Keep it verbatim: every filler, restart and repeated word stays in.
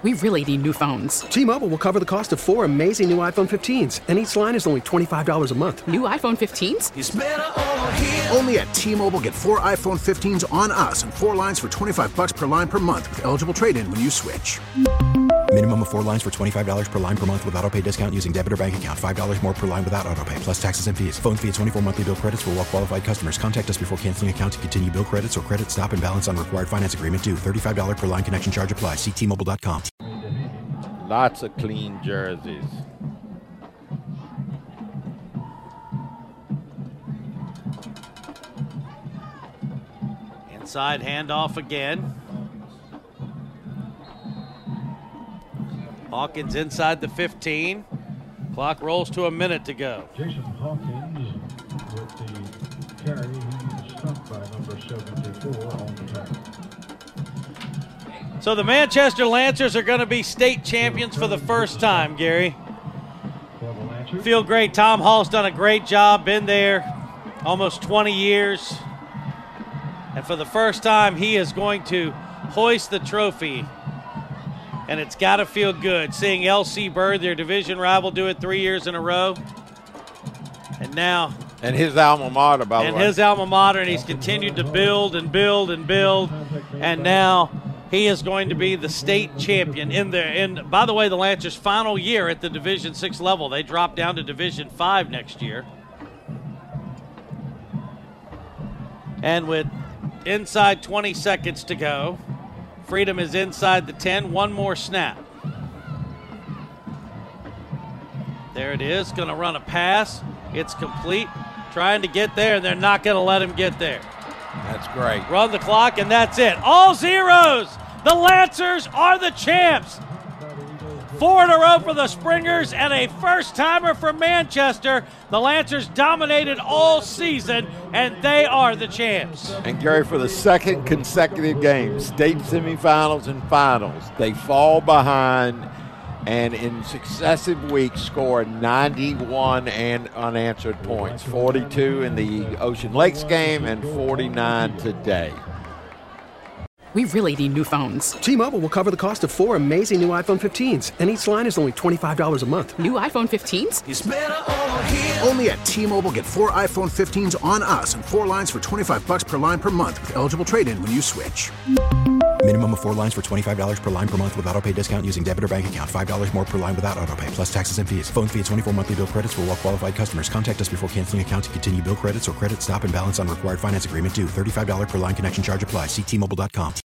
We really need new phones. T-Mobile will cover the cost of four amazing new iPhone fifteens, and each line is only twenty-five dollars a month. New iPhone fifteens? It's better over here. Only at T-Mobile, get four iPhone fifteens on us and four lines for twenty-five dollars per line per month with eligible trade-in when you switch. Minimum of four lines for twenty-five dollars per line per month with autopay discount using debit or bank account. five dollars more per line without autopay, plus taxes and fees. Phone fee at twenty-four monthly bill credits for well-qualified customers. Contact us before canceling account to continue bill credits or credit stop and balance on required finance agreement due. thirty-five dollars per line connection charge applies. See T Mobile dot com. Lots of clean jerseys. Inside handoff again. Hawkins inside the fifteen. Clock rolls to a minute to go. Jason Hawkins with the carry. He's stopped by number seventy-four on the tackle. So the Manchester Lancers are going to be state champions for the first time, Gary. Feel great. Tom Hall's done a great job, been there almost twenty years. And for the first time, he is going to hoist the trophy. And it's got to feel good seeing L C Bird, their division rival, do it three years in a row. And now. And his alma mater, by the way. And his alma mater, and he's continued to build and build and build. And now he is going to be the state champion in there. And by the way, the Lancers' final year at the Division six level. They drop down to Division five next year. And with inside twenty seconds to go, Freedom is inside the ten. One more snap. There it is. Going to run a pass. It's complete. Trying to get there, and they're not going to let him get there. That's great. Run the clock, and that's it. All zeros. The Lancers are the champs. Four in a row for the Springers and a first-timer for Manchester. The Lancers dominated all season, and they are the champs. And, Gary, for the second consecutive game, state semifinals and finals, they fall behind and in successive weeks score ninety-one and unanswered points, forty-two in the Ocean Lakes game and forty-nine today. We really need new phones. T-Mobile will cover the cost of four amazing new iPhone fifteens, and each line is only twenty-five dollars a month. New iPhone fifteens? It's better over here. Only at T-Mobile, get four iPhone fifteens on us and four lines for twenty-five dollars per line per month with eligible trade-in when you switch. Minimum of four lines for twenty-five dollars per line per month with autopay discount using debit or bank account. five dollars more per line without autopay, plus taxes and fees. Phone fee at twenty-four monthly bill credits for well-qualified customers. Contact us before canceling account to continue bill credits or credit stop and balance on required finance agreement due. thirty-five dollars per line connection charge applies. See T Mobile dot com.